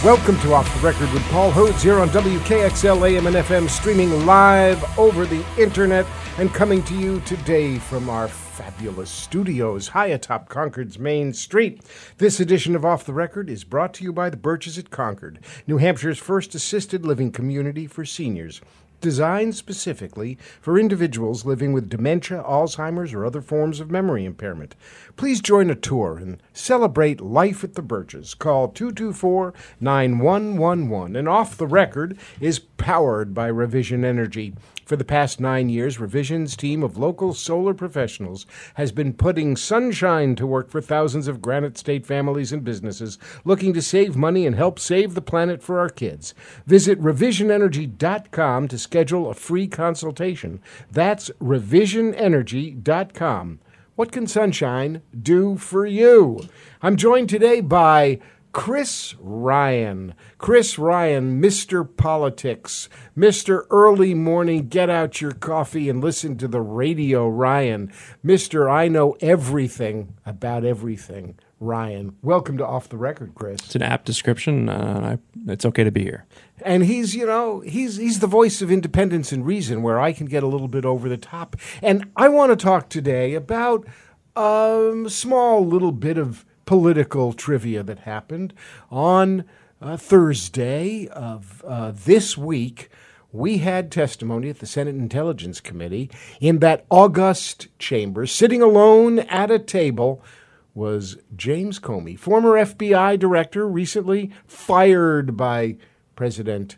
Welcome to Off the Record with Paul Hodes here on WKXL AM and FM, streaming live over the internet and coming to you today from our fabulous studios high atop Concord's Main Street. This edition of Off the Record is brought to you by the Birches at Concord, New Hampshire's first assisted living community for seniors, designed specifically for individuals living with dementia, Alzheimer's, or other forms of memory impairment. Please join a tour and celebrate life at the Birches. Call 224-9111. And Off the Record is powered by Revision Energy. For the past 9 years, Revision's team of local solar professionals has been putting sunshine to work for thousands of Granite State families and businesses looking to save money and help save the planet for our kids. Visit revisionenergy.com to schedule a free consultation. That's revisionenergy.com. What can sunshine do for you? I'm joined today by Chris Ryan. Chris Ryan, Mr. Politics, Mr. Early Morning, get out your coffee and listen to the radio, Ryan. Mr. I know everything about everything, Ryan. Welcome to Off the Record, Chris. It's an apt description. It's okay to be here. And he's the voice of independence and reason, where I can get a little bit over the top. And I want to talk today about a small little bit of political trivia that happened on Thursday of this week. We had testimony at the Senate Intelligence Committee in that august chamber. Sitting alone at a table was James Comey, former FBI director, recently fired by President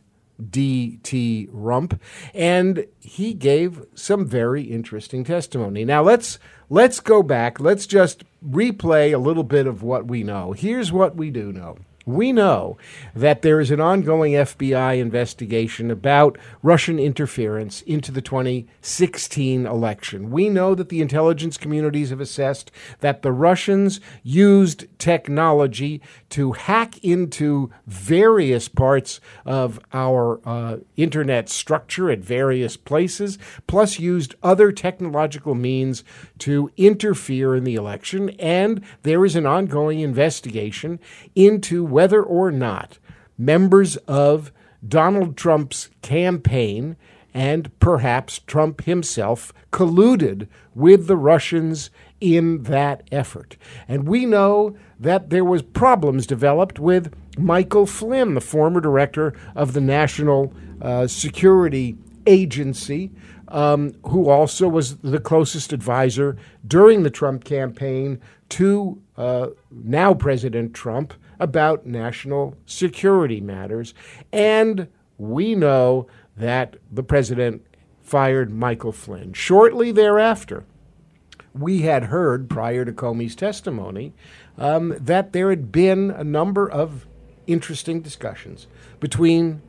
D.T. Rump, and he gave some very interesting testimony. Now let's go back. Let's just replay a little bit of what we know. Here's what we do know. We know that there is an ongoing FBI investigation about Russian interference into the 2016 election. We know that the intelligence communities have assessed that the Russians used technology to hack into various parts of our internet structure at various places, plus used other technological means to interfere in the election. And there is an ongoing investigation into whether or not members of Donald Trump's campaign and perhaps Trump himself colluded with the Russians in that effort. And we know that there was problems developed with Michael Flynn, the former director of the National Security Agency, who also was the closest advisor during the Trump campaign to now President Trump about national security matters. And we know that the president fired Michael Flynn. Shortly thereafter, we had heard, prior to Comey's testimony, that there had been a number of interesting discussions between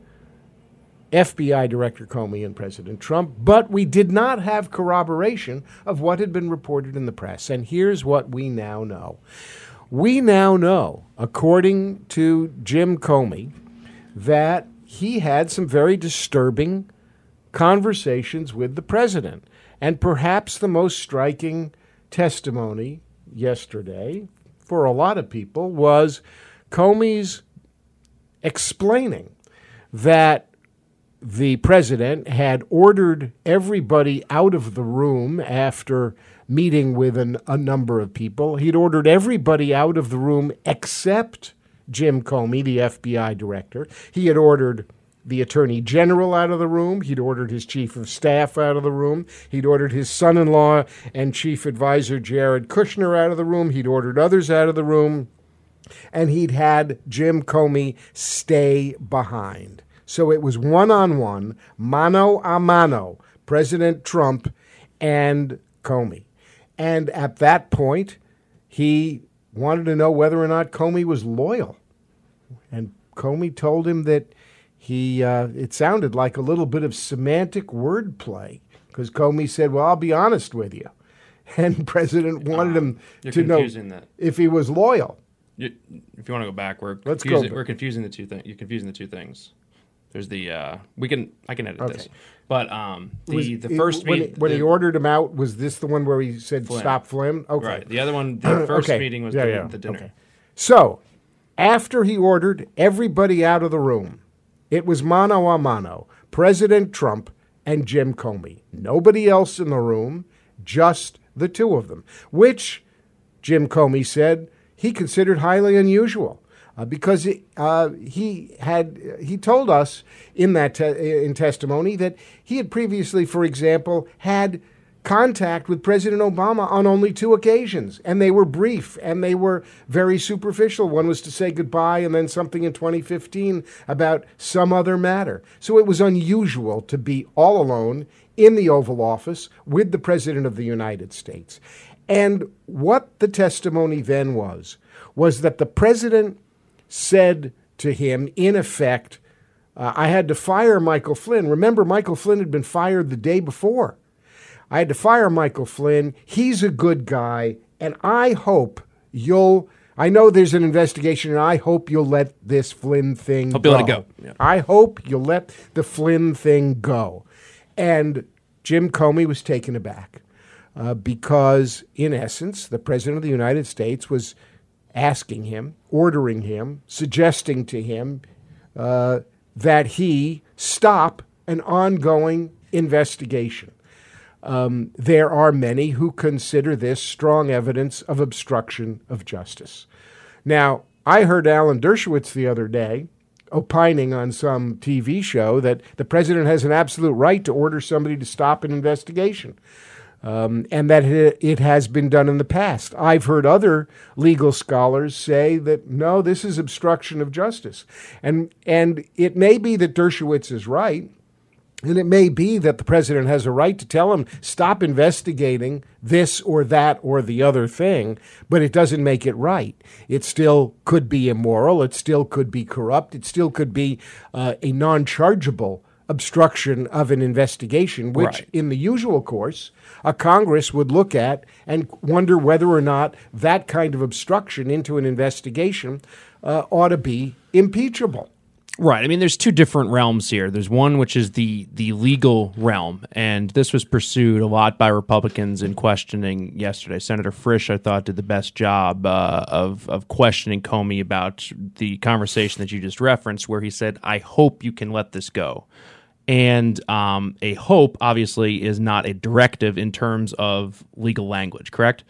FBI Director Comey and President Trump, but we did not have corroboration of what had been reported in the press. And here's what we now know. We now know, according to Jim Comey, that he had some very disturbing conversations with the president. And perhaps the most striking testimony yesterday for a lot of people was Comey's explaining that the president had ordered everybody out of the room after meeting with a number of people. He'd ordered everybody out of the room except Jim Comey, the FBI director. He had ordered the attorney general out of the room. He'd ordered his chief of staff out of the room. He'd ordered his son-in-law and chief advisor Jared Kushner out of the room. He'd ordered others out of the room. And he'd had Jim Comey stay behind. So it was one-on-one, mano a mano, President Trump and Comey. And at that point, he wanted to know whether or not Comey was loyal. And Comey told him that it sounded like a little bit of semantic wordplay, because Comey said, well, I'll be honest with you. And President wanted him to know if he was loyal. If you want to go back, we're confusing the two things. You're confusing the two things. There's the I can edit this, but the first meeting when he ordered him out, was this the one where he said Flynn. Stop Flynn? Okay, right. The other one, the first meeting was the dinner. Okay. So after he ordered everybody out of the room, it was mano a mano, President Trump and Jim Comey. Nobody else in the room, just the two of them, which Jim Comey said he considered highly unusual because he told us in that in testimony that he had previously, for example, had contact with President Obama on only 2 occasions, and they were brief and they were very superficial. One was to say goodbye, and then something in 2015 about some other matter. So it was unusual to be all alone in the Oval Office with the President of the United States. And what the testimony then was that the President said to him, in effect, I had to fire Michael Flynn. Remember, Michael Flynn had been fired the day before. I had to fire Michael Flynn. He's a good guy, and I hope I know there's an investigation, and I hope you'll let this Flynn thing go. Let it go. Yeah. I hope you'll let the Flynn thing go. And Jim Comey was taken aback because, in essence, the President of the United States was asking him, ordering him, suggesting to him that he stop an ongoing investigation. There are many who consider this strong evidence of obstruction of justice. Now, I heard Alan Dershowitz the other day opining on some TV show that the president has an absolute right to order somebody to stop an investigation, and that it has been done in the past. I've heard other legal scholars say that, no, this is obstruction of justice. And it may be that Dershowitz is right, and it may be that the president has a right to tell him, stop investigating this or that or the other thing, but it doesn't make it right. It still could be immoral. It still could be corrupt. It still could be a non-chargeable obstruction of an investigation, which in the usual course, a Congress would look at and wonder whether or not that kind of obstruction into an investigation ought to be impeachable. Right. I mean, there's 2 different realms here. There's one which is the legal realm, and this was pursued a lot by Republicans in questioning yesterday. Senator Frisch, I thought, did the best job of questioning Comey about the conversation that you just referenced, where he said, I hope you can let this go. And a hope, obviously, is not a directive in terms of legal language, correct?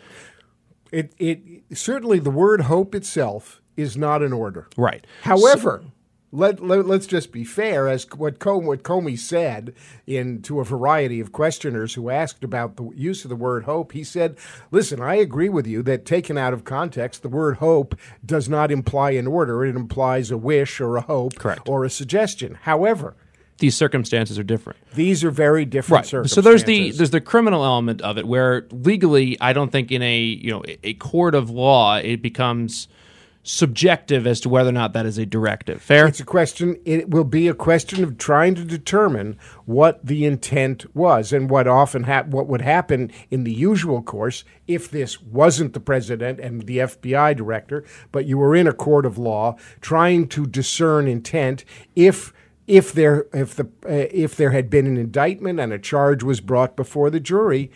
It certainly, the word hope itself is not an order. Right. However, let's just be fair, as what Comey said to a variety of questioners who asked about the use of the word hope. He said, listen, I agree with you that taken out of context, the word hope does not imply an order. It implies a wish or a hope or a suggestion. However, these circumstances are different. These are very different circumstances. So there's the criminal element of it, where legally, I don't think in a court of law it becomes subjective as to whether or not that is a directive. Fair? It's a question. It will be a question of trying to determine what the intent was, and what would happen in the usual course if this wasn't the president and the FBI director, but you were in a court of law trying to discern intent. If there had been an indictment and a charge was brought before the jury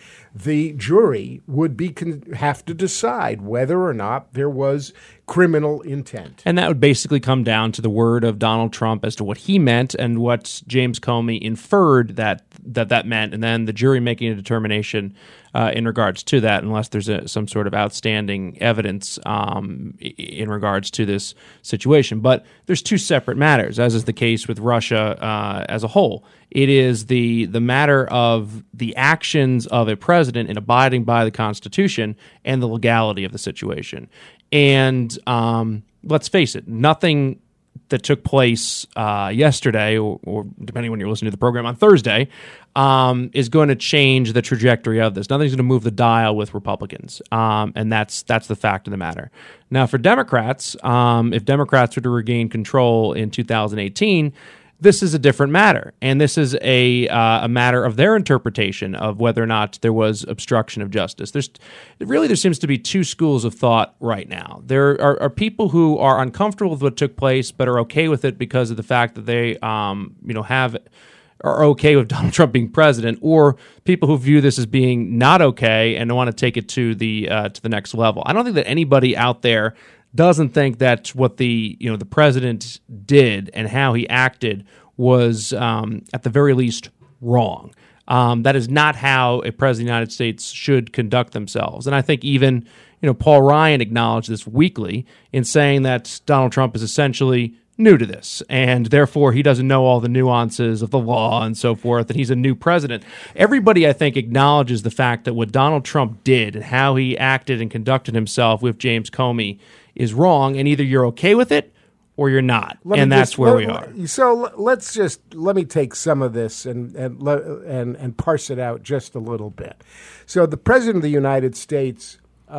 would have to decide whether or not there was criminal intent. And that would basically come down to the word of Donald Trump as to what he meant and what James Comey inferred that meant, and then the jury making a determination in regards to that, unless there's some sort of outstanding evidence in regards to this situation. But there's 2 separate matters, as is the case with Russia as a whole. It is the matter of the actions of a president in abiding by the Constitution and the legality of the situation. And let's face it, nothing that took place yesterday, or depending when you're listening to the program on Thursday, is going to change the trajectory of this. Nothing's going to move the dial with Republicans, and that's the fact of the matter. Now, for Democrats, if Democrats were to regain control in 2018, this is a different matter, and this is a matter of their interpretation of whether or not there was obstruction of justice. There seems to be 2 schools of thought right now. There are people who are uncomfortable with what took place, but are okay with it because of the fact that they are okay with Donald Trump being president, or people who view this as being not okay and want to take it to the next level. I don't think that anybody out there doesn't think that what the president did and how he acted was at the very least wrong. That is not how a president of the United States should conduct themselves. And I think even Paul Ryan acknowledged this weekly in saying that Donald Trump is essentially new to this, and therefore he doesn't know all the nuances of the law and so forth, and he's a new president. Everybody, I think, acknowledges the fact that what Donald Trump did and how he acted and conducted himself with James Comey is wrong, and either you're okay with it or you're not, and that's where we are. So let me take some of this and parse it out just a little bit. So the President of the United States,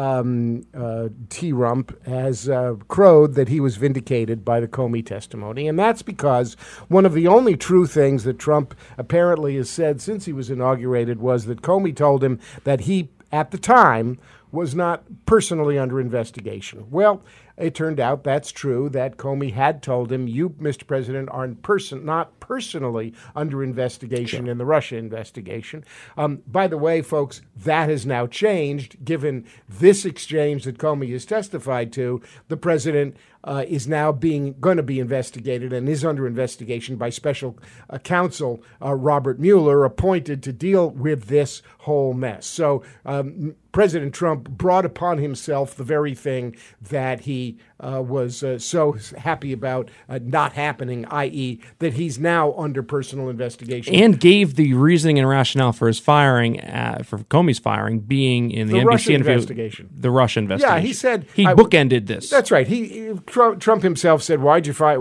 T-Rump, has crowed that he was vindicated by the Comey testimony, and that's because one of the only true things that Trump apparently has said since he was inaugurated was that Comey told him that he, at the time, was not personally under investigation. Well, it turned out that's true, that Comey had told him, you, Mr. President, are not personally under investigation in the Russia investigation. By the way, folks, that has now changed. Given this exchange that Comey has testified to, the president is now going to be investigated and is under investigation by special counsel Robert Mueller, appointed to deal with this whole mess. So President Trump brought upon himself the very thing that he was so happy about not happening, i.e. that he's now under personal investigation. And gave the reasoning and rationale for his firing, for Comey's firing, being in the NBC Russian interview. Investigation. The Russia investigation. Yeah, he said... He bookended this. That's right. Trump himself said, why'd you fire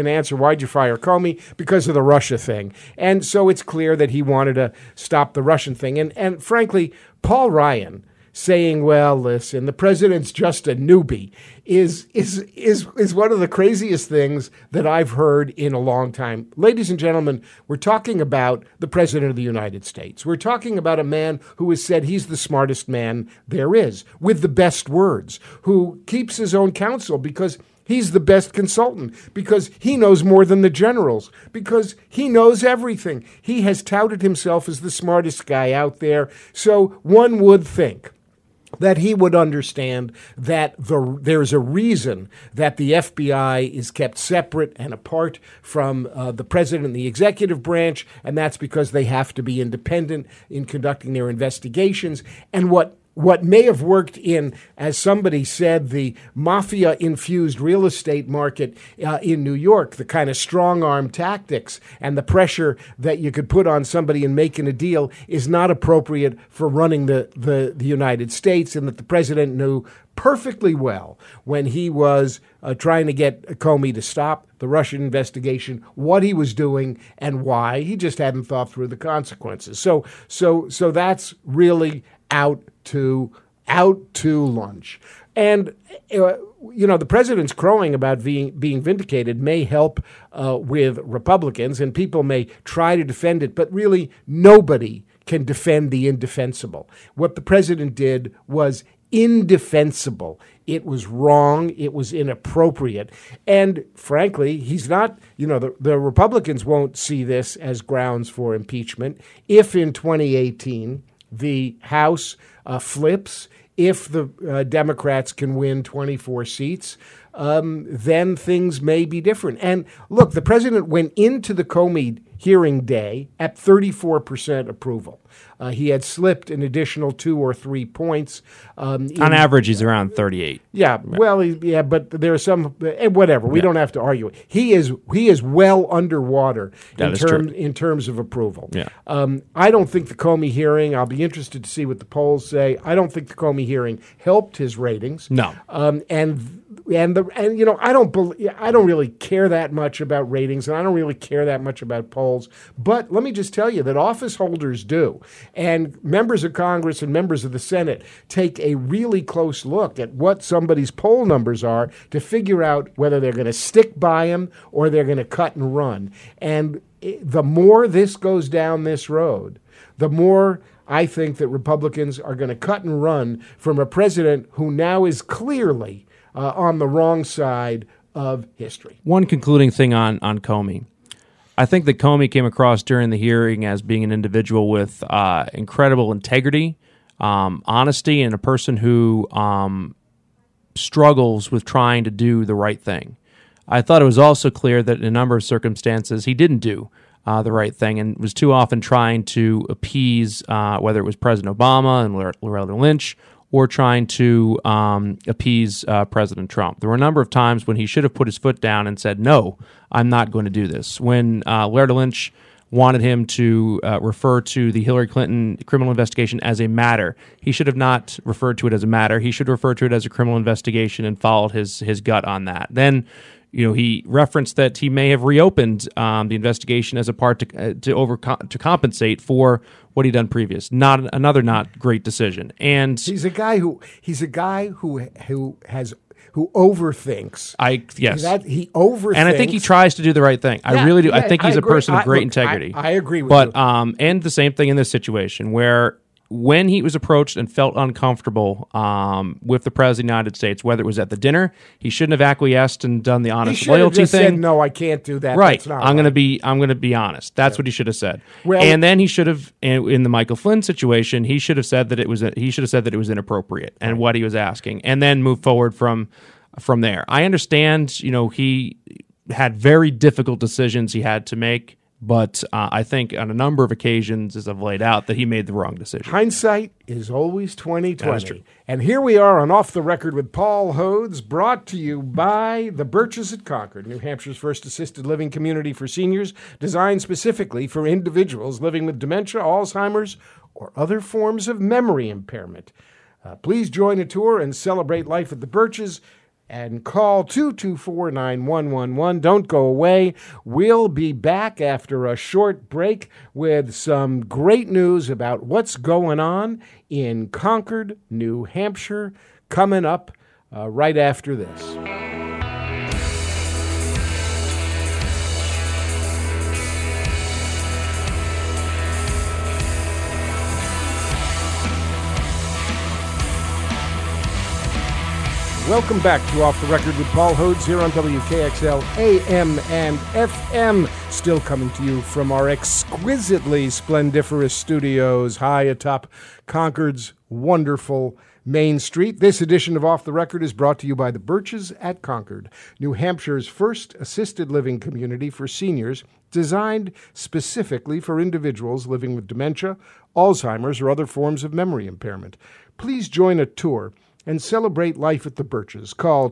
Comey? Because of the Russia thing. And so it's clear that he wanted to stop the Russian thing. And frankly, Paul Ryan saying, well, listen, the president's just a newbie is one of the craziest things that I've heard in a long time. Ladies and gentlemen, we're talking about the president of the United States. We're talking about a man who has said he's the smartest man there is, with the best words, who keeps his own counsel because he's the best consultant, because he knows more than the generals, because he knows everything. He has touted himself as the smartest guy out there. So one would think that he would understand that there's a reason that the FBI is kept separate and apart from the president and the executive branch, and that's because they have to be independent in conducting their investigations. And what may have worked in, as somebody said, the mafia-infused real estate market in New York, the kind of strong-arm tactics and the pressure that you could put on somebody in making a deal is not appropriate for running the United States, and that the president knew perfectly well when he was trying to get Comey to stop the Russian investigation, what he was doing and why. He just hadn't thought through the consequences. So that's really out to lunch. And, the president's crowing about being vindicated may help with Republicans, and people may try to defend it, but really nobody can defend the indefensible. What the president did was indefensible. It was wrong. It was inappropriate. And frankly, he's not, the Republicans won't see this as grounds for impeachment. If in 2018 the House flips, if the Democrats can win 24 seats, then things may be different. And look, the president went into the Comey hearing day at 34% approval. He had slipped an additional 2 or 3 points. On average, he's around 38. Yeah, well, but there are some, whatever. We don't have to argue it. He is well underwater in terms of approval. Yeah. I don't think the Comey hearing, I'll be interested to see what the polls say. I don't think the Comey hearing helped his ratings. No. I don't really care that much about ratings, and I don't really care that much about polls. But let me just tell you that office holders do, and members of Congress and members of the Senate take a really close look at what somebody's poll numbers are to figure out whether they're going to stick by them or they're going to cut and run. And the more this goes down this road, the more I think that Republicans are going to cut and run from a president who now is clearly on the wrong side of history. One concluding thing on Comey. I think that Comey came across during the hearing as being an individual with incredible integrity, honesty, and a person who struggles with trying to do the right thing. I thought it was also clear that in a number of circumstances he didn't do the right thing and was too often trying to appease whether it was President Obama and Loretta Lynch or trying to appease President Trump. There were a number of times when he should have put his foot down and said, no, I'm not going to do this. When Loretta Lynch wanted him to refer to the Hillary Clinton criminal investigation as a matter, he should have not referred to it as a matter. He should refer to it as a criminal investigation and followed his gut on that. Then he referenced that he may have reopened the investigation as a part to compensate for what he'd done previous. Not great decision. And he's a guy who overthinks. He overthinks, and I think he tries to do the right thing. I really do. I think he's a person of great integrity. I agree with you. But and the same thing in this situation where, when he was approached and felt uncomfortable with the President of the United States, whether it was at the dinner, he shouldn't have acquiesced and done the honest loyalty thing. Said, no, I can't do that. Right. That's not I'm going to be honest. That's what he should have said. Well, and then he should have, in the Michael Flynn situation, he should have said that it was inappropriate and what he was asking, and then move forward from there. I understand. He had very difficult decisions he had to make. But I think on a number of occasions, as I've laid out, that he made the wrong decision. Hindsight is always 20/20. And here we are on Off the Record with Paul Hodes, brought to you by the Birches at Concord, New Hampshire's first assisted living community for seniors, designed specifically for individuals living with dementia, Alzheimer's, or other forms of memory impairment. Please join a tour and celebrate life at the Birches. And call 224-9111. Don't go away. We'll be back after a short break with some great news about what's going on in Concord, New Hampshire, coming up right after this. Welcome back to Off the Record with Paul Hodes here on WKXL AM and FM. Still coming to you from our exquisitely splendiferous studios high atop Concord's wonderful Main Street. This edition of Off the Record is brought to you by the Birches at Concord, New Hampshire's first assisted living community for seniors, designed specifically for individuals living with dementia, Alzheimer's, or other forms of memory impairment. Please join a tour and celebrate life at the Birches. Call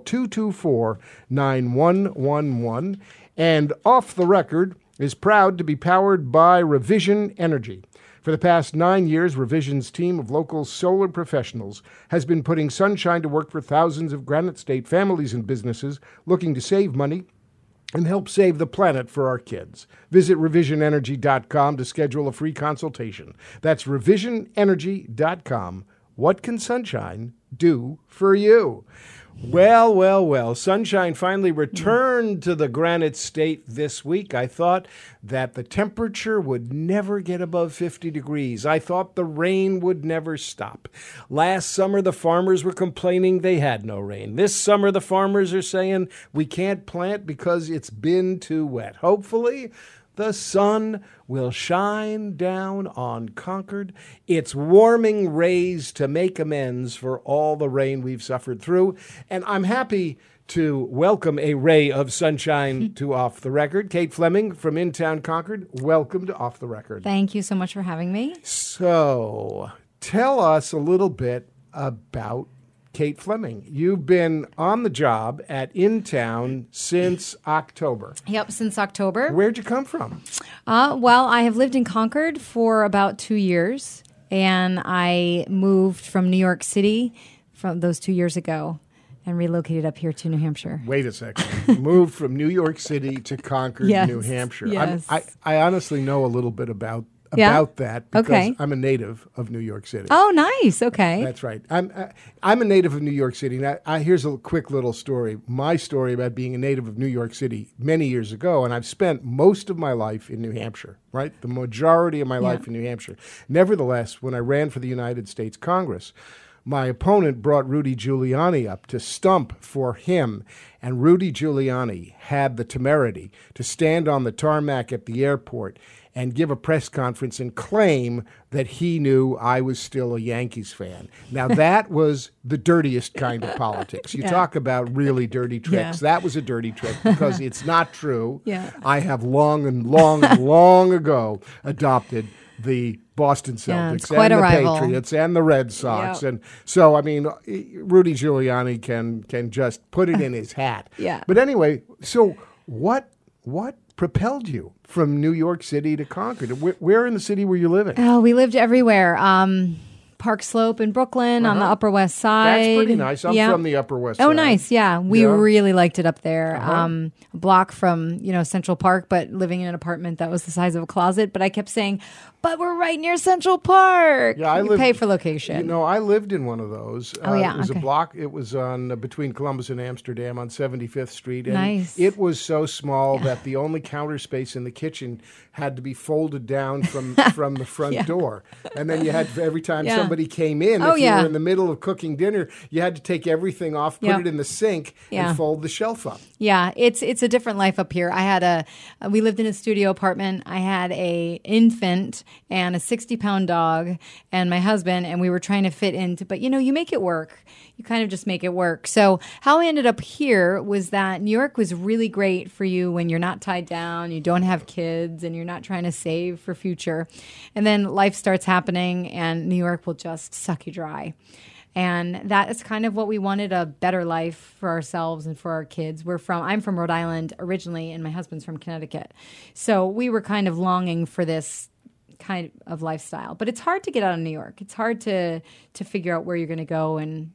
224-9111. And Off the Record is proud to be powered by Revision Energy. For the past 9 years, Revision's team of local solar professionals has been putting sunshine to work for thousands of Granite State families and businesses looking to save money and help save the planet for our kids. Visit revisionenergy.com to schedule a free consultation. That's revisionenergy.com. What can sunshine do for you? Well. Sunshine finally returned to the Granite State this week. I thought that the temperature would never get above 50 degrees. I thought the rain would never stop. Last summer, the farmers were complaining they had no rain. This summer, the farmers are saying we can't plant because it's been too wet. Hopefully, the sun will shine down on Concord, its warming rays to make amends for all the rain we've suffered through. And I'm happy to welcome a ray of sunshine to Off the Record. Kate Fleming from In Town Concord, welcome to Off the Record. Thank you so much for having me. So, tell us a little bit about Kate Fleming. You've been on the job at In Town since October. Yep, since October. Where'd you come from? Well, I have lived in Concord for about 2 years, and I moved from New York City from those 2 years ago and relocated up here to New Hampshire. Wait a second. Moved from New York City to Concord, yes, New Hampshire. Yes. I honestly know a little bit about that because I'm a native of New York City. Oh, nice. Okay. That's right. I'm a native of New York City. Now, here's a quick little story. My story about being a native of New York City many years ago, and I've spent most of my life in New Hampshire, right? The majority of my life in New Hampshire. Nevertheless, when I ran for the United States Congress, my opponent brought Rudy Giuliani up to stump for him. and Rudy Giuliani had the temerity to stand on the tarmac at the airport and give a press conference and claim that he knew I was still a Yankees fan. Now, that was the dirtiest kind of politics. You talk about really dirty tricks. That was a dirty trick because it's not true. I have long ago adopted the Boston Celtics and the Patriots and the Red Sox. And so, I mean, Rudy Giuliani can just put it in his hat. But anyway, so what propelled you from New York City to Concord? Where in the city were you living? Oh, we lived everywhere. Park Slope in Brooklyn on the Upper West Side. That's pretty nice. I'm from the Upper West Side. Oh, nice. Yeah. We really liked it up there. A block from, Central Park, but living in an apartment that was the size of a closet. But I kept saying, but we're right near Central Park. Yeah, pay for location. I lived in one of those. Oh, yeah. It was a block. It was on between Columbus and Amsterdam on 75th Street. And nice. It was so small that the only counter space in the kitchen had to be folded down from the front door. And then you had, every time somebody came in, if you were in the middle of cooking dinner, you had to take everything off, put it in the sink, and fold the shelf up. Yeah, it's a different life up here. We lived in a studio apartment. I had a infant and a 60-pound dog and my husband, and we were trying to fit into, but you make it work. You kind of just make it work. So how I ended up here was that New York was really great for you when you're not tied down, you don't have kids, and you're not trying to save for future. And then life starts happening and New York will just suck you dry. And that is kind of what we wanted, a better life for ourselves and for our kids. I'm from Rhode Island originally, and my husband's from Connecticut. So we were kind of longing for this kind of lifestyle. But it's hard to get out of New York. It's hard to figure out where you're going to go and,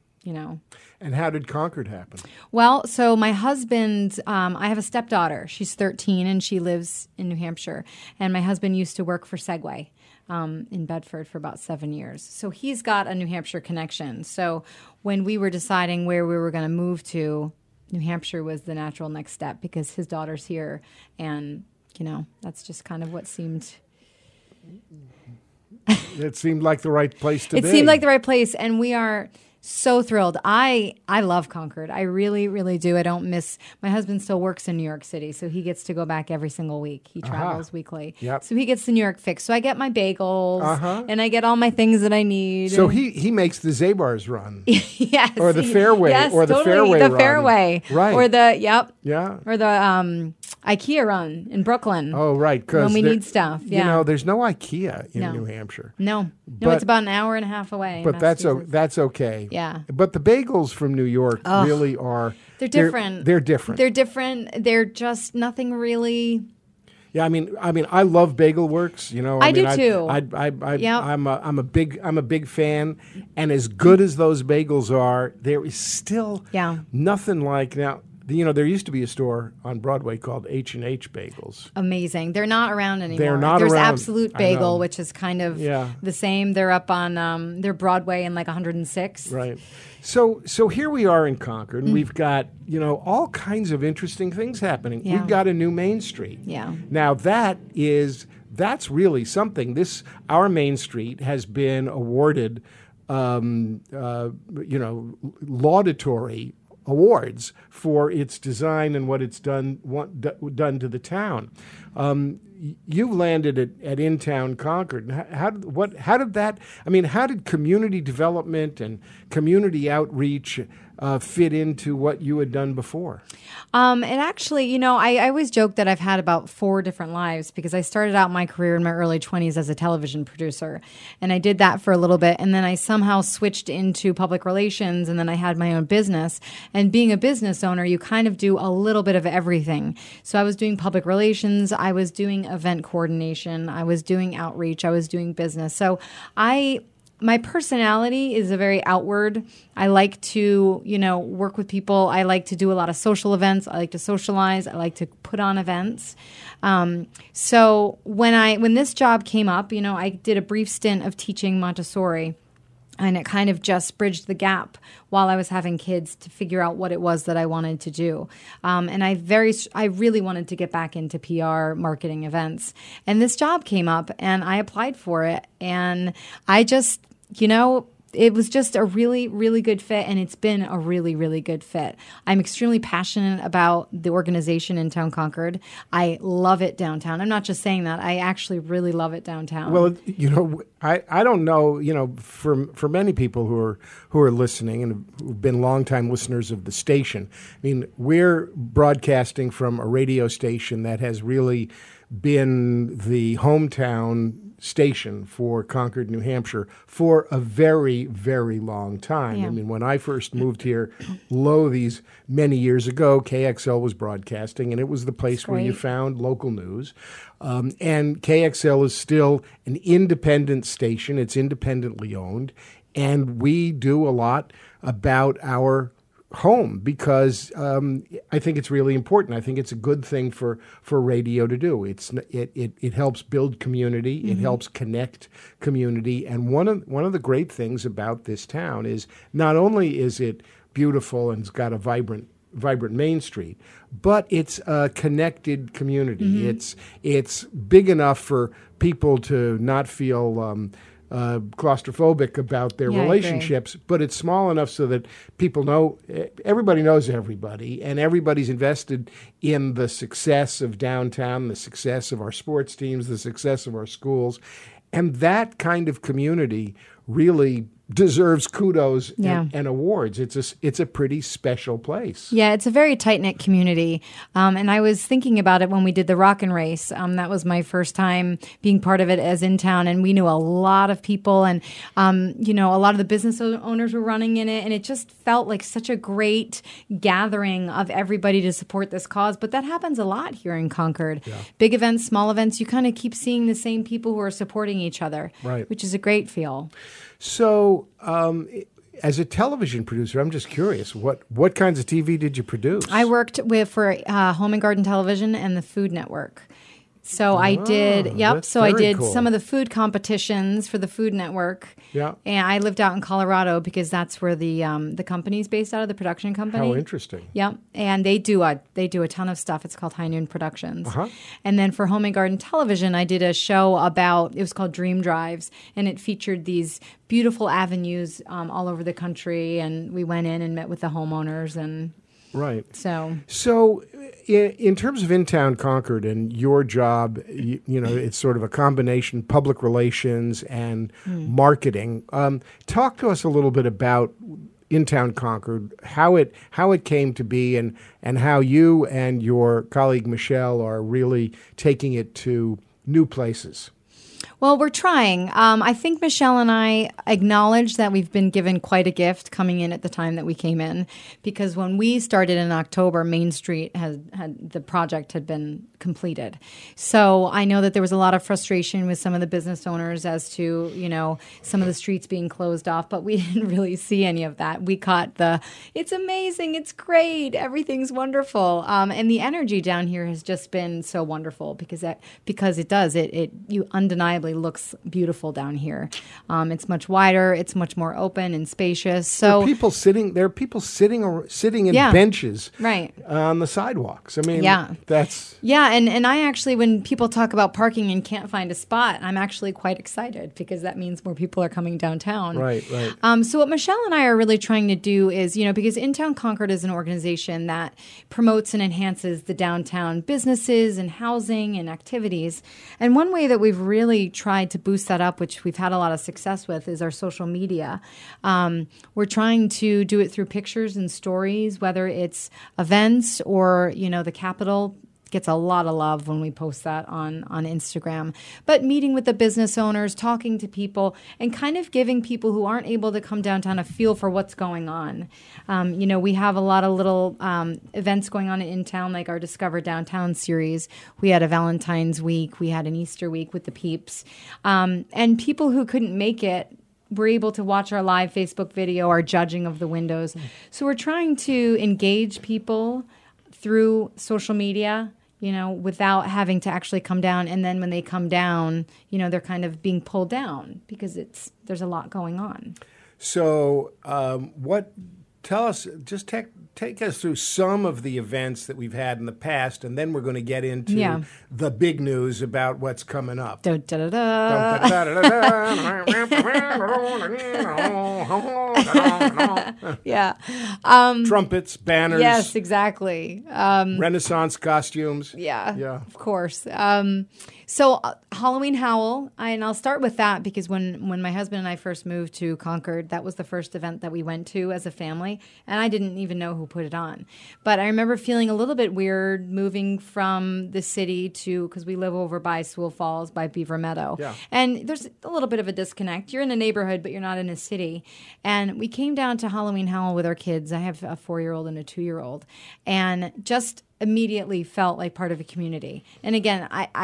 And how did Concord happen? Well, so my husband, I have a stepdaughter. She's 13 and she lives in New Hampshire. And my husband used to work for Segway in Bedford for about 7 years. So he's got a New Hampshire connection. So when we were deciding where we were going to move to, New Hampshire was the natural next step because his daughter's here. And, that's just kind of what seemed... It seemed like the right place to be. It seemed like the right place. And we are... so thrilled. I love Concord. I really, really do. I don't miss... My husband still works in New York City, so he gets to go back every single week. He travels weekly. Yep. So he gets the New York fix. So I get my bagels, and I get all my things that I need. So he makes the Zabar's run. Yes. Or the Fairway. Yes, or the totally. Fairway The run. Fairway. Right. Or the... Yep. Yeah. Or the IKEA run in Brooklyn. Oh, right. When we need stuff. Yeah. There's no IKEA in New Hampshire. No, But- it's about an hour and a half away. But that's okay. Yeah. But the bagels from New York really are... They're different. They're different. They're different. They're just nothing really... Yeah, I mean, I love Bagel Works. I do too. I'm a big fan, and as good as those bagels are, there is still nothing like now. There used to be a store on Broadway called H&H Bagels. Amazing. They're not around anymore. They're not There's around. Absolute Bagel, which is kind of the same. They're up on their Broadway in like 106. Right. So here we are in Concord, and we've got, all kinds of interesting things happening. Yeah. We've got a new Main Street. Yeah. Now that's really something. Our Main Street has been awarded, laudatory awards for its design and what it's done to the town. You landed at In Town Concord. How did community development and community outreach fit into what you had done before? And actually, I always joke that I've had about 4 different lives because I started out my career in my early 20s as a television producer. And I did that for a little bit. And then I somehow switched into public relations. And then I had my own business. And being a business owner, you kind of do a little bit of everything. So I was doing public relations. I was doing event coordination. I was doing outreach. I was doing business. So my personality is a very outward. I like to, work with people. I like to do a lot of social events. I like to socialize. I like to put on events. So when this job came up, I did a brief stint of teaching Montessori. And it kind of just bridged the gap while I was having kids to figure out what it was that I wanted to do. And I really wanted to get back into PR, marketing, events. And this job came up and I applied for it. And I just, it was just a really, really good fit, and it's been a really, really good fit. I'm extremely passionate about the organization in Town Concord. I love it downtown. I'm not just saying that. I actually really love it downtown. Well, I don't know, for many people who are listening and who've been longtime listeners of the station, I mean, we're broadcasting from a radio station that has really been the hometown station for Concord, New Hampshire for a very, very long time. Yeah. I mean, when I first moved here, these many years ago, KXL was broadcasting, and it was the place where you found local news. And KXL is still an independent station. It's independently owned, and we do a lot about our home because I think it's really important. I think it's a good thing for radio to do. It helps build community. Mm-hmm. It helps connect community. And one of the great things about this town is not only is it beautiful and it's got a vibrant Main Street, but it's a connected community. Mm-hmm. It's big enough for people to not feel claustrophobic about their relationships, but it's small enough so that people know, everybody knows everybody, and everybody's invested in the success of downtown, the success of our sports teams, the success of our schools. And that kind of community really deserves kudos and awards. It's a pretty special place. Yeah, it's a very tight-knit community. And I was thinking about it when we did the Rockin' Race. That was my first time being part of it as in town, and we knew a lot of people, and a lot of the business owners were running in it, and it just felt like such a great gathering of everybody to support this cause. But that happens a lot here in Concord. Yeah. Big events, small events, you kind of keep seeing the same people who are supporting each other, which is a great feel. So, as a television producer, I'm just curious, what kinds of TV did you produce? I worked for Home and Garden Television and the Food Network. So I did, So I did some of the food competitions for the Food Network. Yeah. And I lived out in Colorado because that's where the company's based out of, the production company. How interesting. Yep. And they do a ton of stuff. It's called High Noon Productions. Uh-huh. And then for Home and Garden Television, I did a show it was called Dream Drives, and it featured these beautiful avenues all over the country, and we went in and met with the homeowners and. Right. So in terms of In-Town Concord and your job, it's sort of a combination public relations and marketing. Talk to us a little bit about In-Town Concord, how it came to be, and how you and your colleague Michelle are really taking it to new places. Well, we're trying. I think Michelle and I acknowledge that we've been given quite a gift coming in at the time that we came in, because when we started in October, Main Street the project had been completed. So I know that there was a lot of frustration with some of the business owners as to, some of the streets being closed off, but we didn't really see any of that. We caught it's amazing, it's great, everything's wonderful. And the energy down here has just been so wonderful because you undeniably looks beautiful down here. It's much wider, it's much more open and spacious. So there are people sitting in benches on the sidewalks. I mean, that's and I actually, when people talk about parking and can't find a spot, I'm actually quite excited because that means more people are coming downtown. Right. So what Michelle and I are really trying to do is, because In-Town Concord is an organization that promotes and enhances the downtown businesses and housing and activities. And one way that we've really tried to boost that up, which we've had a lot of success with, is our social media. We're trying to do it through pictures and stories, whether it's events or, the Capitol gets a lot of love when we post that on Instagram. But meeting with the business owners, talking to people, and kind of giving people who aren't able to come downtown a feel for what's going on. We have a lot of little events going on in town, like our Discover Downtown series. We had a Valentine's week. We had an Easter week with the peeps. And people who couldn't make it were able to watch our live Facebook video, our judging of the windows. So we're trying to engage people through social media, without having to actually come down. And then when they come down, they're kind of being pulled down because there's a lot going on. So Tell us, just take us through some of the events that we've had in the past, and then we're going to get into the big news about what's coming up. Da, da, da, da. Yeah. Trumpets, banners. Yes, exactly. Renaissance costumes. Yeah, of course. So Halloween Howl, and I'll start with that because when my husband and I first moved to Concord, that was the first event that we went to as a family, and I didn't even know who put it on. But I remember feeling a little bit weird moving from the city to, because we live over by Sewell Falls, by Beaver Meadow. Yeah. And there's a little bit of a disconnect. You're in a neighborhood, but you're not in a city. And we came down to Halloween Howl with our kids. I have a 4-year-old and a 2-year-old, and just immediately felt like part of a community. And again,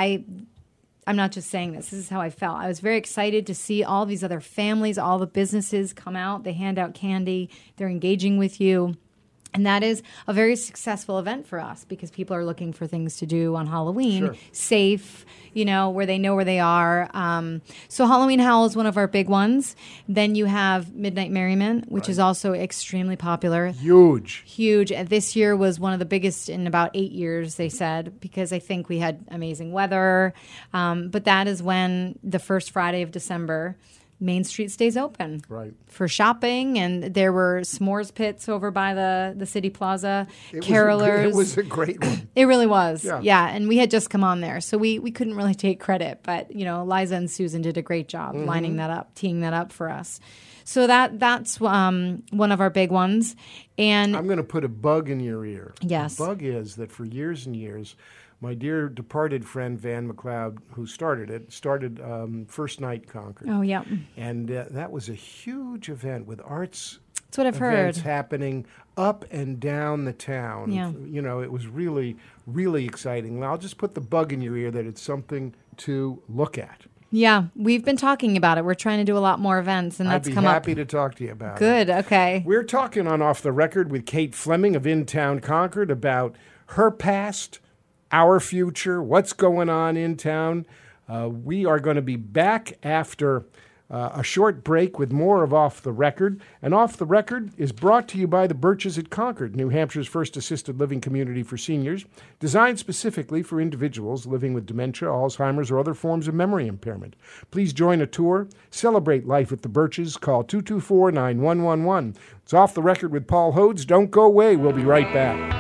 I'm not just saying this. This is how I felt. I was very excited to see all these other families, all the businesses come out. They hand out candy. They're engaging with you. And that is a very successful event for us because people are looking for things to do on Halloween, safe, where they know where they are. So Halloween Howl is one of our big ones. Then you have Midnight Merriment, which is also extremely popular. Huge. And this year was one of the biggest in about 8 years, they said, because I think we had amazing weather. But that is when the first Friday of December, Main Street stays open for shopping, and there were s'mores pits over by the City Plaza. Carolers. It was a great one. It really was. Yeah, and we had just come on there, so we couldn't really take credit. But Liza and Susan did a great job lining that up, teeing that up for us. So that's one of our big ones. And I'm going to put a bug in your ear. Yes. The bug is that for years and years, my dear departed friend Van McLeod, who started First Night Concord. Oh, yeah. And that was a huge event with arts. That's what I've events heard. Happening up and down the town. Yeah. It was really, really exciting. I'll just put the bug in your ear that it's something to look at. Yeah, we've been talking about it. We're trying to do a lot more events, and that's come up. I'd be happy to talk to you about it. Good, okay. We're talking on Off the Record with Kate Fleming of In Town Concord about her past, our future, what's going on in town. We are going to be back after a short break with more of Off the Record. And Off the Record is brought to you by the Birches at Concord, New Hampshire's first assisted living community for seniors, designed specifically for individuals living with dementia, Alzheimer's, or other forms of memory impairment. Please join a tour. Celebrate life at the Birches. Call 224-9111. It's Off the Record with Paul Hodes. Don't go away. We'll be right back.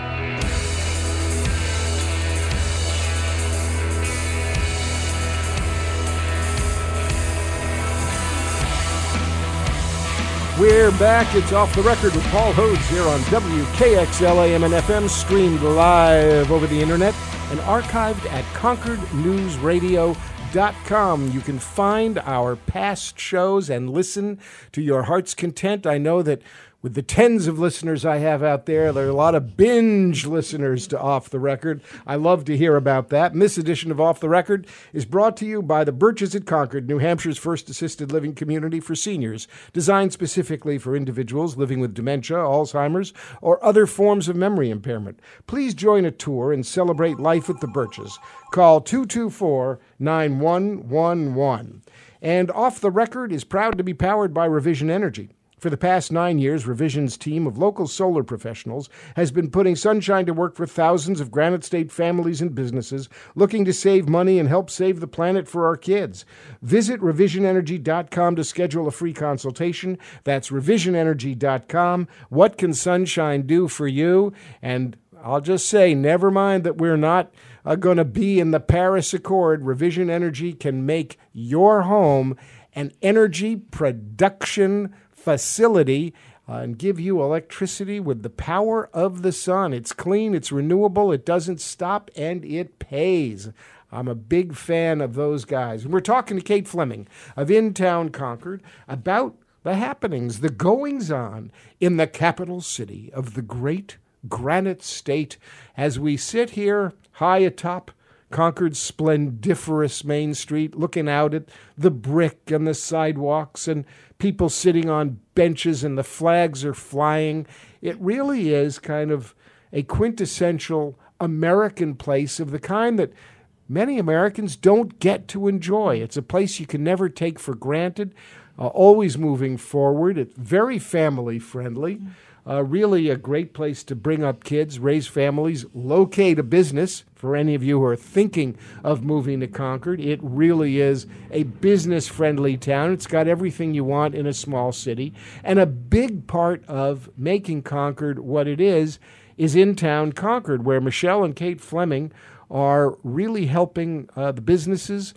We're back. It's Off the Record with Paul Hodes here on WKXL AM and FM, streamed live over the internet and archived at ConcordNewsRadio.com. You can find our past shows and listen to your heart's content. I know that with the tens of listeners I have out there are a lot of binge listeners to Off the Record. I love to hear about that. And this edition of Off the Record is brought to you by the Birches at Concord, New Hampshire's first assisted living community for seniors, designed specifically for individuals living with dementia, Alzheimer's, or other forms of memory impairment. Please join a tour and celebrate life at the Birches. Call 224-9111. And Off the Record is proud to be powered by Revision Energy. For the past 9 years, Revision's team of local solar professionals has been putting sunshine to work for thousands of Granite State families and businesses looking to save money and help save the planet for our kids. Visit revisionenergy.com to schedule a free consultation. That's revisionenergy.com. What can sunshine do for you? And I'll just say, never mind that we're not going to be in the Paris Accord. Revision Energy can make your home an energy production facility and give you electricity with the power of the sun. It's clean, it's renewable, it doesn't stop, and it pays. I'm a big fan of those guys. And we're talking to Kate Fleming of In Town Concord about the happenings, the goings-on in the capital city of the great Granite State as we sit here high atop Concord's splendiferous Main Street, looking out at the brick and the sidewalks and people sitting on benches and the flags are flying. It really is kind of a quintessential American place of the kind that many Americans don't get to enjoy. It's a place you can never take for granted, always moving forward. It's very family friendly. Really a great place to bring up kids, raise families, locate a business. For any of you who are thinking of moving to Concord, it really is a business-friendly town. It's got everything you want in a small city. And a big part of making Concord what it is in town Concord, where Michelle and Kate Fleming are really helping the businesses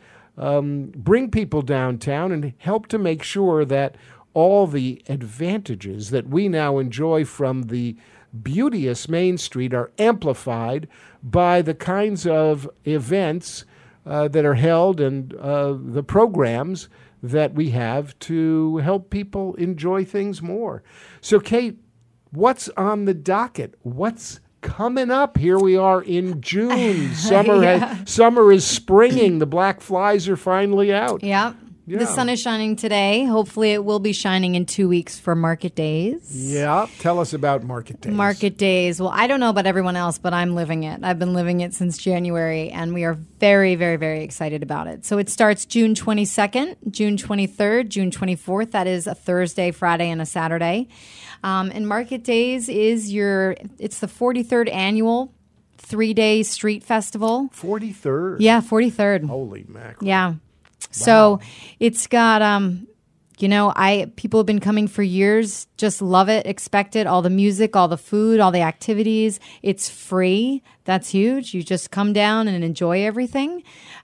bring people downtown and help to make sure that all the advantages that we now enjoy from the beauteous Main Street are amplified by the kinds of events that are held and the programs that we have to help people enjoy things more. So, Kate, what's on the docket? What's coming up? Here we are in June. Summer is springing. The black flies are finally out. Yeah. Yeah. The sun is shining today. Hopefully it will be shining in 2 weeks for Market Days. Yeah. Tell us about Market Days. Market Days. Well, I don't know about everyone else, but I'm living it. I've been living it since January, and we are very, very, very excited about it. So it starts June 22nd, June 23rd, June 24th. That is a Thursday, Friday, and a Saturday. And Market Days is it's the 43rd annual 3-day street festival. 43rd? Yeah, 43rd. Holy mackerel. Yeah. So it's got, people have been coming for years, just love it, expect it, all the music, all the food, all the activities. It's free. That's huge. You just come down and enjoy everything.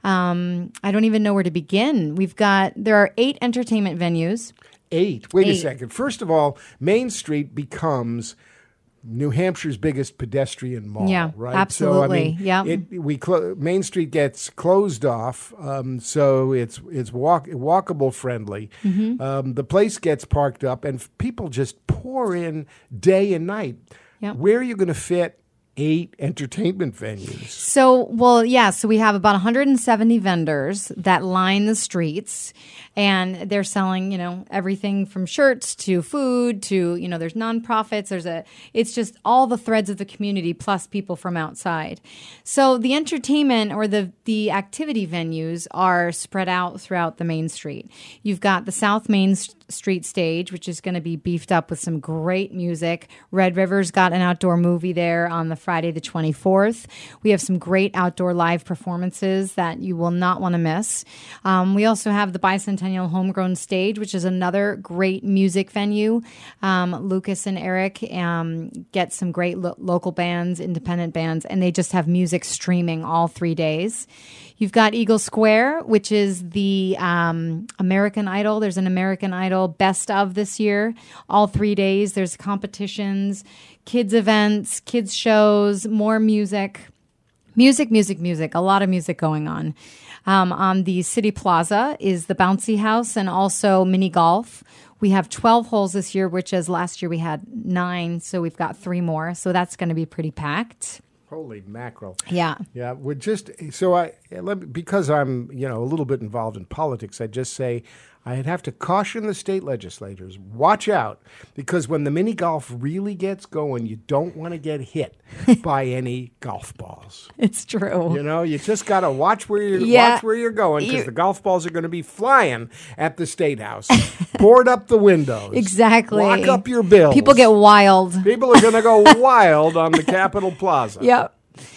I don't even know where to begin. There are 8 entertainment venues. 8. Wait a second. First of all, Main Street becomes New Hampshire's biggest pedestrian mall, Yeah, right? absolutely. So, Main Street gets closed off, so it's walkable friendly. Mm-hmm. The place gets parked up, and people just pour in day and night. Yep. Where are you going to fit 8 entertainment venues? So we have about 170 vendors that line the streets, and they're selling, everything from shirts to food to, there's nonprofits. It's just all the threads of the community plus people from outside. So the entertainment or the activity venues are spread out throughout the Main Street. You've got the South Main Street stage, which is going to be beefed up with some great music. Red River's got an outdoor movie there on the Friday the 24th. We have some great outdoor live performances that you will not want to miss. We also have the Bicentennial Homegrown Stage, which is another great music venue. Lucas and Eric get some great local bands, independent bands, and they just have music streaming all 3 days. You've got Eagle Square, which is the American Idol. There's an American Idol best of this year. All 3 days, there's competitions, kids events, kids shows, more music. Music. A lot of music going on. On the City Plaza is the Bouncy House and also mini golf. We have 12 holes this year, which as last year we had 9, so we've got 3 more. So that's going to be pretty packed. Holy mackerel. Yeah. Yeah. Because I'm, a little bit involved in politics, I'd just say I'd have to caution the state legislators, watch out, because when the mini golf really gets going, you don't want to get hit by any golf balls. It's true. You just got to watch where you're going, because the golf balls are going to be flying at the State House. Board up the windows. Exactly. Lock up your bills. People get wild. People are going to go wild on the Capitol Plaza. Yep.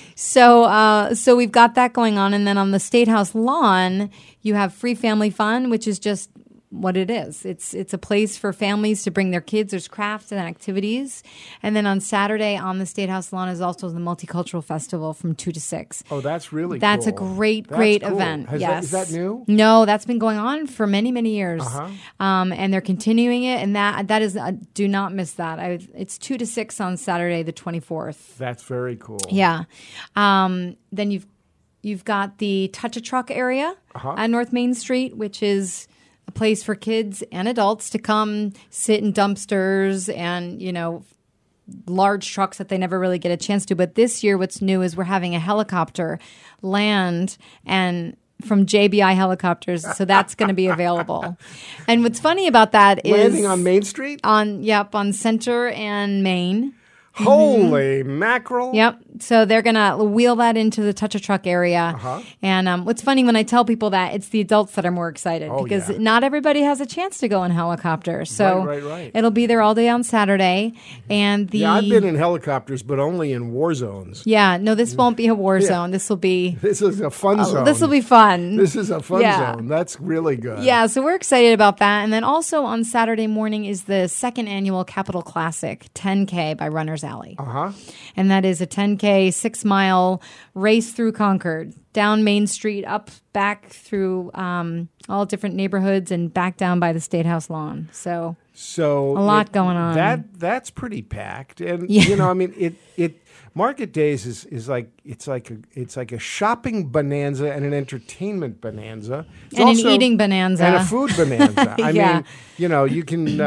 So we've got that going on. And then on the State House lawn, you have Free Family Fun, which is just what it is. It's a place for families to bring their kids. There's crafts and activities. And then on Saturday on the State House lawn is also the Multicultural Festival from 2 to 6. Oh, that's really That's cool. a great Cool. event. Yes. Is that new? No, that's been going on for many, many years. Uh-huh. And they're continuing it. And that is, do not miss that. It's 2 to 6 on Saturday, the 24th. That's very cool. Yeah. Then you've got the Touch a Truck area at North Main Street, which is a place for kids and adults to come sit in dumpsters and, large trucks that they never really get a chance to. But this year, what's new is we're having a helicopter land and from JBI Helicopters, so that's going to be available. And what's funny about that is landing on Main Street? On Center and Main. Holy mackerel. Yep. So they're going to wheel that into the touch a truck area. Uh-huh. And what's funny when I tell people that, it's the adults that are more excited because not everybody has a chance to go in helicopter. So Right. it'll be there all day on Saturday. And I've been in helicopters, but only in war zones. Yeah, no, this won't be a war zone. This will be... This is a fun zone. This will be fun. This is a fun zone. That's really good. Yeah, so we're excited about that. And then also on Saturday morning is the second annual Capital Classic 10K by Runner's Alley. Uh-huh. And that is a 10K 6-mile race through Concord, down Main Street, up, back through all different neighborhoods and back down by the State House lawn. So a lot going on. That's pretty packed. And Yeah. I mean it Market Days is like it's like a shopping bonanza and an entertainment bonanza. It's And an also- eating bonanza. and a food bonanza. I Yeah. mean, you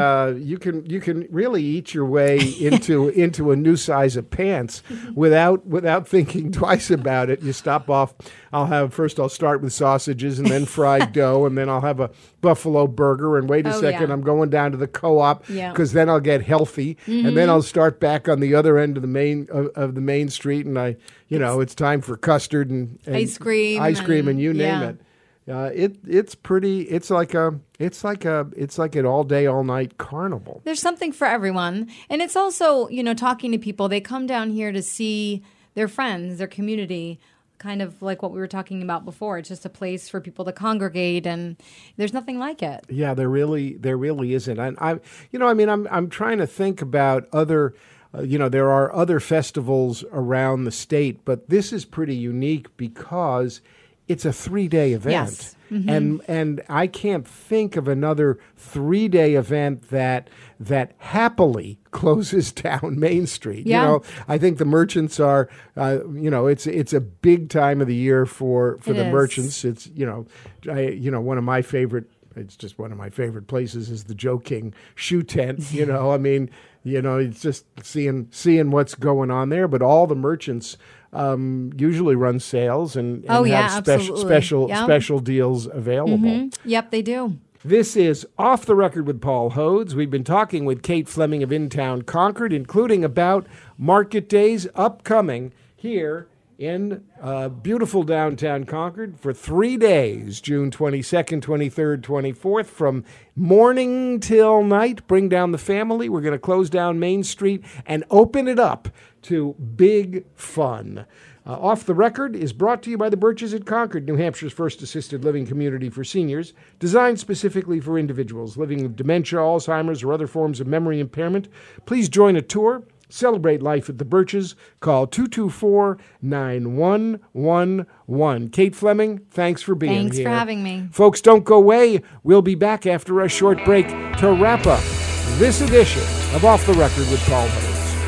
can really eat your way into a new size of pants without thinking twice about it. You stop off. I'll start with sausages and then fried dough, and then I'll have a buffalo burger. And wait a second, yeah. I'm going down to the Co-op Yeah. because then I'll get healthy, and then I'll start back on the other end of the main street, and it's time for custard and Ice cream and you name yeah. it. It's pretty. It's like an all day, all night carnival. There's something for everyone. And it's also, talking to people, they come down here to see their friends, their community, kind of like what we were talking about before. It's just a place for people to congregate, and there's nothing like it. Yeah, there really isn't. And I'm trying to think about other. There are other festivals around the state, but this is pretty unique because it's a 3-day event. Yes. Mm-hmm. And I can't think of another 3-day event that happily closes down Main Street. Yeah. I think the merchants are, it's a big time of the year for It the is. merchants. It's, one of my favorite. It's just one of my favorite places is the Joe King shoe tent. It's just seeing what's going on there. But all the merchants usually run sales and have absolutely. Yep. special deals available. Mm-hmm. Yep, they do. This is Off the Record with Paul Hodes. We've been talking with Kate Fleming of In Town Concord, including about Market Days upcoming here in beautiful downtown Concord for 3 days, June 22nd, 23rd, 24th, from morning till night. Bring down the family. We're going to close down Main Street and open it up to big fun. Off the Record is brought to you by the Birches at Concord, New Hampshire's first assisted living community for seniors, designed specifically for individuals living with dementia, Alzheimer's, or other forms of memory impairment. Please join a tour. Celebrate life at the Birches. Call 224-9111. Kate Fleming, thanks for being here. Thanks for having me. Folks, don't go away. We'll be back after a short break to wrap up this edition of Off the Record with Paul Hodes.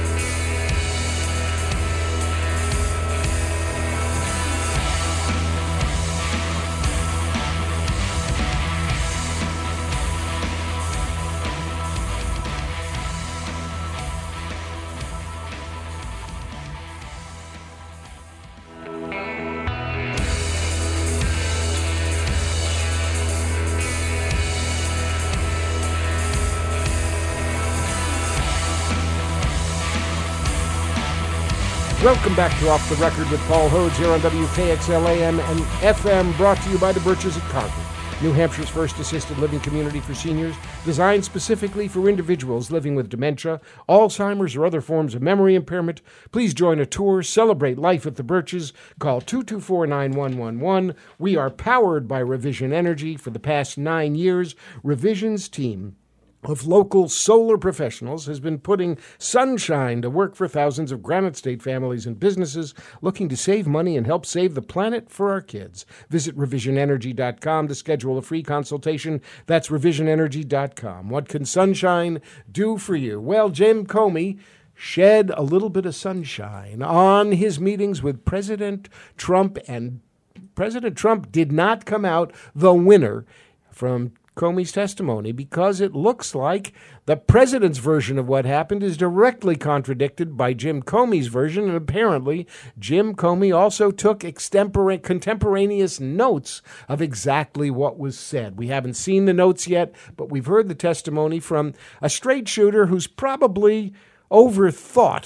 Welcome back to Off the Record with Paul Hodes here on WKXL AM and FM, brought to you by the Birches at Concord, New Hampshire's first assisted living community for seniors, designed specifically for individuals living with dementia, Alzheimer's, or other forms of memory impairment. Please join a tour, celebrate life at the Birches. Call 224-9111. We are powered by Revision Energy. For the past 9 years, Revision's team of local solar professionals has been putting sunshine to work for thousands of Granite State families and businesses looking to save money and help save the planet for our kids. Visit revisionenergy.com to schedule a free consultation. That's revisionenergy.com. What can sunshine do for you? Well, Jim Comey shed a little bit of sunshine on his meetings with President Trump, and President Trump did not come out the winner from Comey's testimony because it looks like the president's version of what happened is directly contradicted by Jim Comey's version, and apparently Jim Comey also took contemporaneous notes of exactly what was said. We haven't seen the notes yet, but we've heard the testimony from a straight shooter who's probably overthought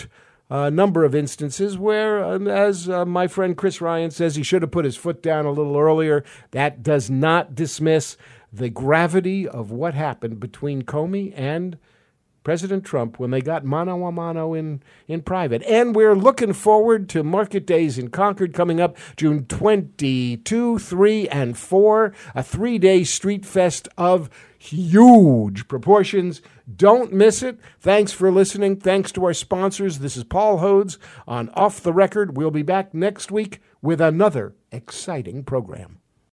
a number of instances where, as my friend Chris Ryan says, he should have put his foot down a little earlier. That does not dismiss the gravity of what happened between Comey and President Trump when they got mano a mano in private. And we're looking forward to Market Days in Concord coming up June 22, 3, and 4, a 3-day street fest of huge proportions. Don't miss it. Thanks for listening. Thanks to our sponsors. This is Paul Hodes on Off the Record. We'll be back next week with another exciting program.